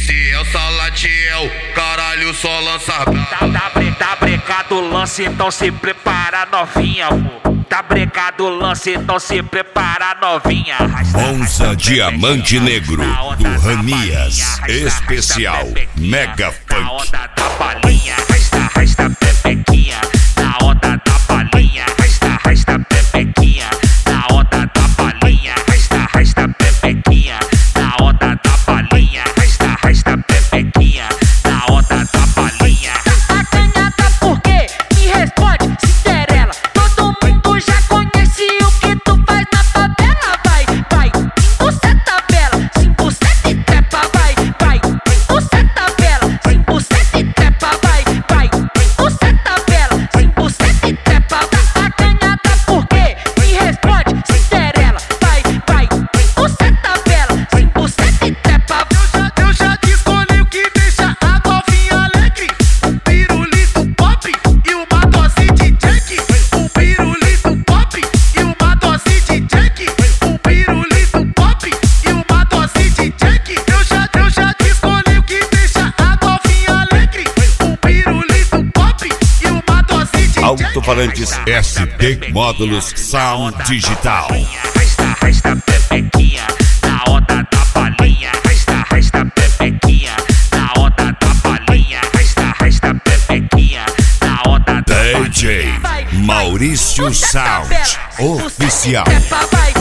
Se é o salatiel, caralho, só lança brava. Tá brecado o lance, então se prepara novinha, pô. Tá brecado o lance, então se prepara novinha. Monza Diamante Negro do Ranias, especial Mega Funk. Na onda da balinha, resta pepequinha. Na onda da balinha, resta pepequinha. Na onda da balinha, resta pepequinha. Na onda da balinha, resta pepequinha. Na onda da balinha. Tá acanhada por quê? Me responde, Cinderela. Todo mundo já conhece o que tu faz na favela. Vai, você tabela, 5% e trepa, vai, você tabela, 5% e trepa, vai, você tabela, 5% e trepa. Tá acanhada por quê? Me responde, Cinderela. Vai, você tabela, 5% e trepa. Eu já escolhi o que deixa a novinha alegre. Um pirulito pop e uma dose de Jack. Um pirulito pop e uma dose de Jack. Um pirulito pop e uma dose de Jack. Eu já escolhi o que deixa a novinha alegre. Um pirulito pop e uma dose de Jack. Alto-falantes SD Módulos Sound Digital. Resta pepequinha. Na onda da balinha, resta pepequinha. Na onda da balinha, resta pepequinha. Na onda da DJ Maurício Sound Oficial. Vai,